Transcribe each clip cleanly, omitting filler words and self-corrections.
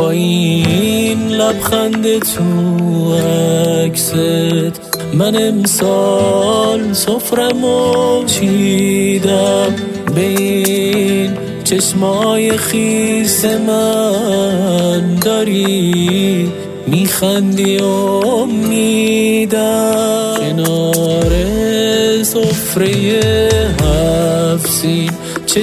با این لبخند تو عکست من امسال سفرمو چیدم، به این چشمای خیس من داری میخندی و میدم. کنار سفره هفسین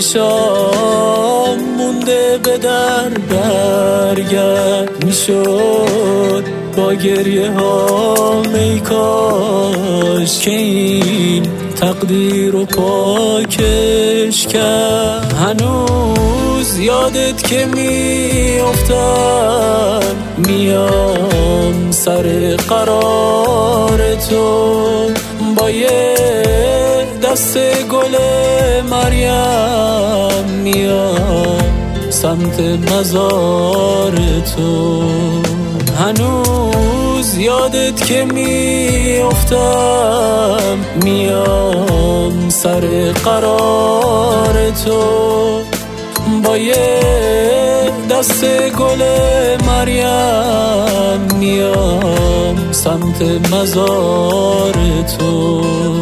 چشام مونده به در برگرد، میشد با گریه ها ای کاش که این تقدیر رو پاکش کرد. هنوز یادت که میافتم میام سر قرار تو، با یه دست گل مریم میام سمت مزار تو. هنوز یادت که میافتم میام سر قرار تو، با یه دست گل مریم میام سمت مزار تو.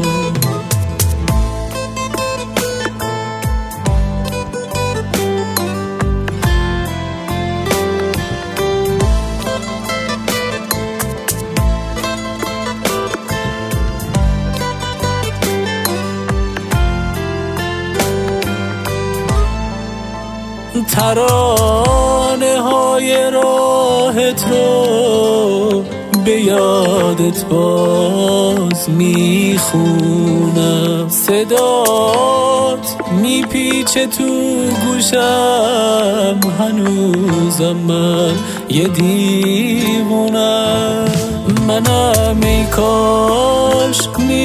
ترانه های راحت رو به یادت باز میخونم، صدات میپیچه تو گوشم، هنوزم من یه دیوونم. منم ای کاش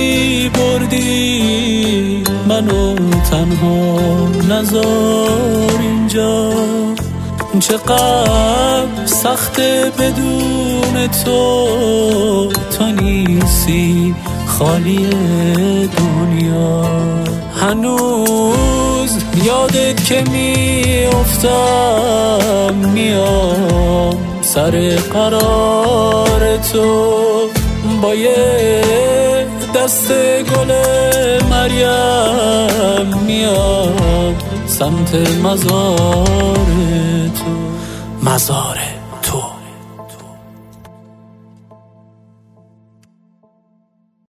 میبردی منو تنها نذار اینجا، چقدر سخته بدون تو نیستی خالی دنیا. هنوز یادت که میافتم میام سر قرار تو، با یه دست گل مریم میام سمت مزار تو. مزاره